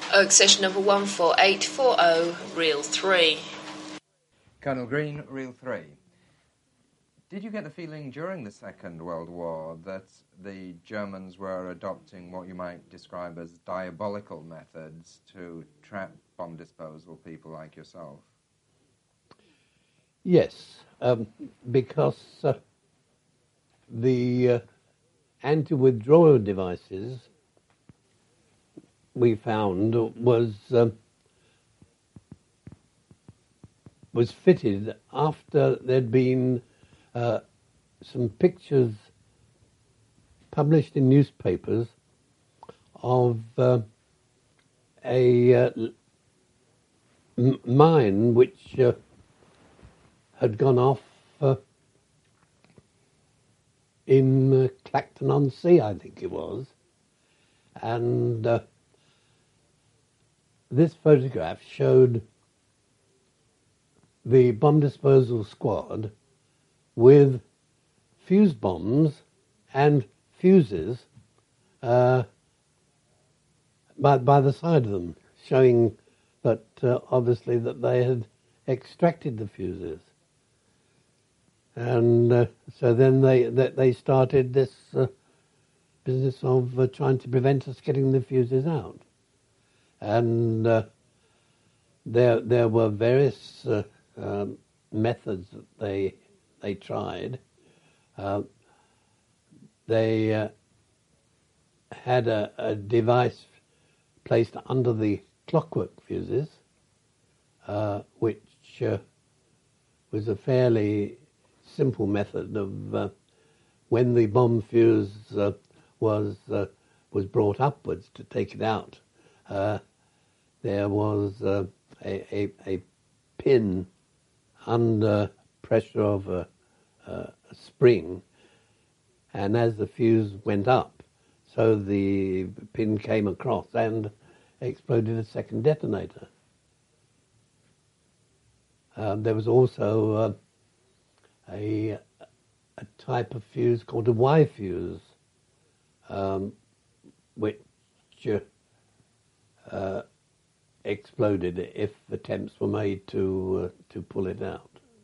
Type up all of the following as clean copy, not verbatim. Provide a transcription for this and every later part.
Oak session number 14840, reel 3. Colonel Green, reel 3. Did you get the feeling during the Second World War that the Germans were adopting what you might describe as diabolical methods to trap bomb disposal people like yourself? Yes, because the anti-withdrawal devices we found was fitted after there'd been some pictures published in newspapers of a mine which had gone off in Clacton-on-Sea, I think it was, and this photograph showed the bomb disposal squad with fuse bombs and fuses by the side of them, showing that obviously that they had extracted the fuses. And so then they started this business of trying to prevent us getting the fuses out. And there were various methods that they tried. They had a device placed under the clockwork fuses, which was a fairly simple method of when the bomb fuse was brought upwards to take it out. There was a pin under pressure of a spring, and as the fuse went up, so the pin came across and exploded a second detonator. There was also a type of fuse called a Y fuse, which exploded if attempts were made to pull it out.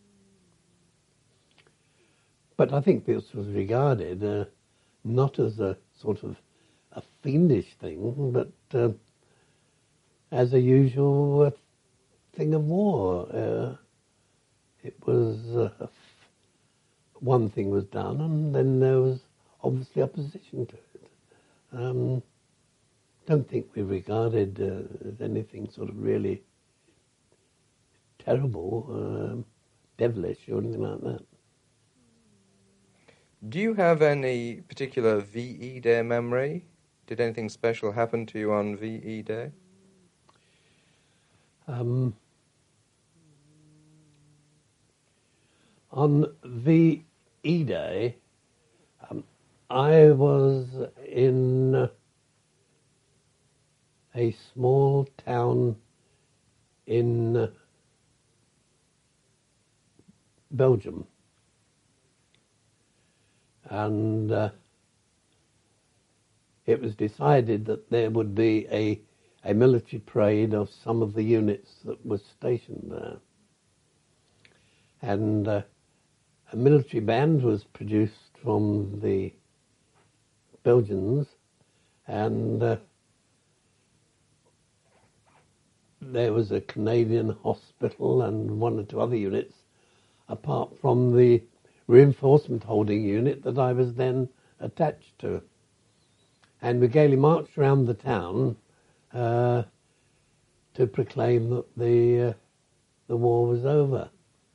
But I think this was regarded not as a sort of a fiendish thing, but as a usual thing of war. It was one thing was done, and then there was obviously opposition to it. Don't think we regarded as anything sort of really terrible, devilish, or anything like that. Do you have any particular VE Day memory? Did anything special happen to you on VE Day? On VE Day, I was in a small town in Belgium, and it was decided that there would be a military parade of some of the units that were stationed there. And a military band was produced from the Belgians, and there was a Canadian hospital and one or two other units, apart from the reinforcement holding unit that I was then attached to. And we gaily marched around the town to proclaim that the war was over.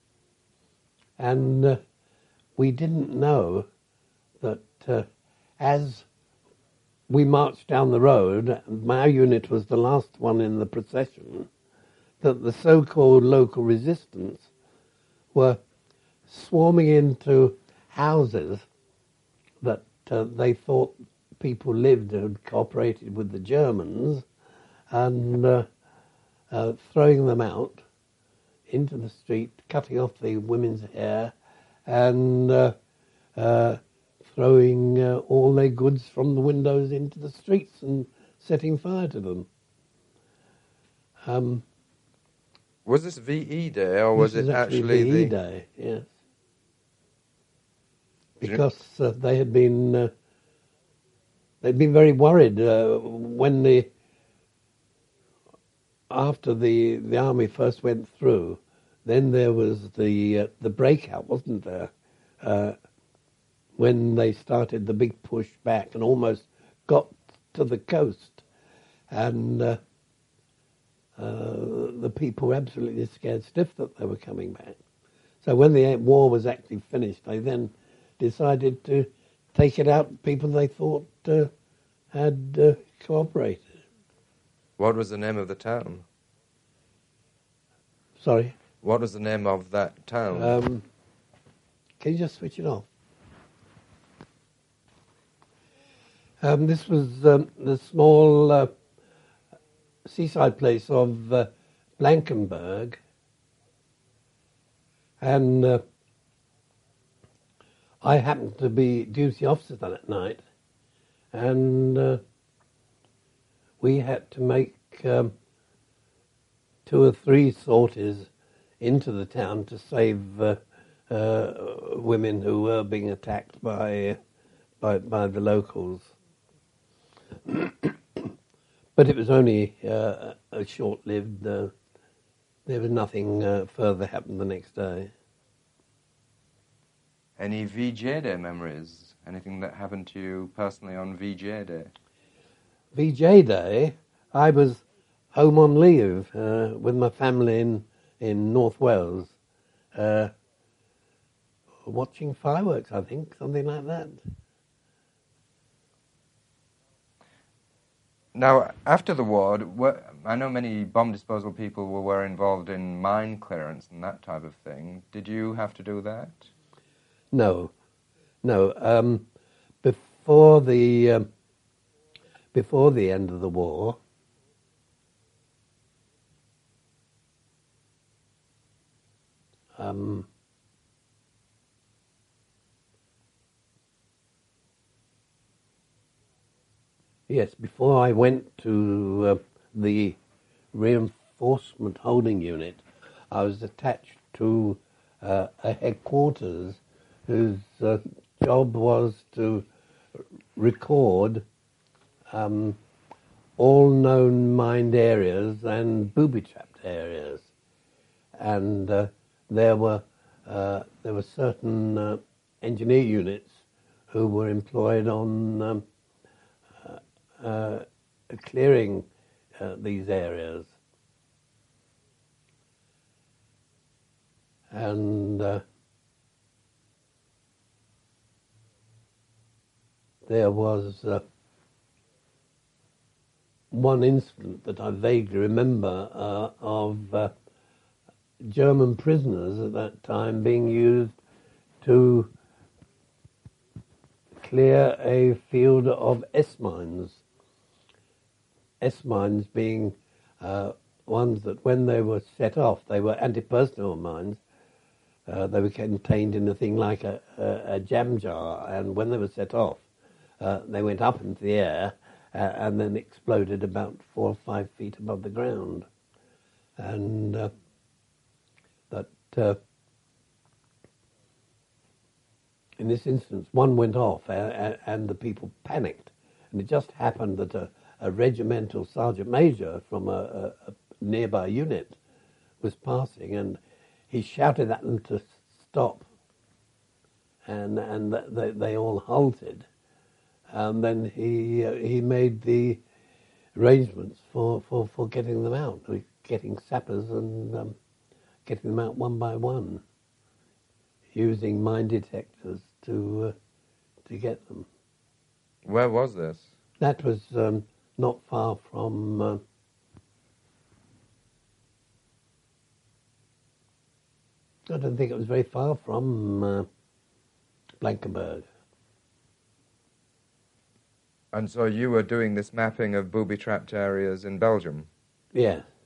And we didn't know that as we marched down the road, my unit was the last one in the procession, that the so-called local resistance were swarming into houses that they thought people lived who had cooperated with the Germans, and throwing them out into the street, cutting off the women's hair, and throwing all their goods from the windows into the streets and setting fire to them. Was this VE Day, or was This it is actually VE the... Day, yes. Because they'd been very worried when after the army first went through. Then there was the breakout, wasn't there? When they started the big push back and almost got to the coast, and the people were absolutely scared stiff that they were coming back. So when the war was actually finished, they then decided to take it out people they thought had cooperated. What was the name of the town? Sorry? What was the name of that town? Can you just switch it off? This was the small seaside place of Blankenberg, and I happened to be duty officer that night, and we had to make 2 or 3 sorties into the town to save women who were being attacked by the locals. But it was only a short-lived. There was nothing further happened the next day. Any VJ Day memories? Anything that happened to you personally on VJ Day? VJ Day, I was home on leave with my family in North Wales, watching fireworks, I think, something like that. Now, after the war, I know many bomb disposal people were involved in mine clearance and that type of thing. Did you have to do that? No. Before the end of the war, yes, before I went to the reinforcement holding unit, I was attached to a headquarters whose job was to record all known mined areas and booby-trapped areas, and there were certain engineer units who were employed on clearing these areas, and there was one incident that I vaguely remember of German prisoners at that time being used to clear a field of S-mines. S-mines being ones that when they were set off, they were anti-personnel mines. They were contained in a thing like a jam jar, and when they were set off, they went up into the air and then exploded about 4 or 5 feet above the ground. And in this instance, one went off and the people panicked. And it just happened that a regimental sergeant major from a nearby unit was passing, and he shouted at them to stop. And they all halted. And then he made the arrangements for getting them out, getting sappers and getting them out one by one, using mine detectors to get them. Where was this? That was not far from I don't think it was very far from Blankenberg. And so you were doing this mapping of booby-trapped areas in Belgium? Yeah.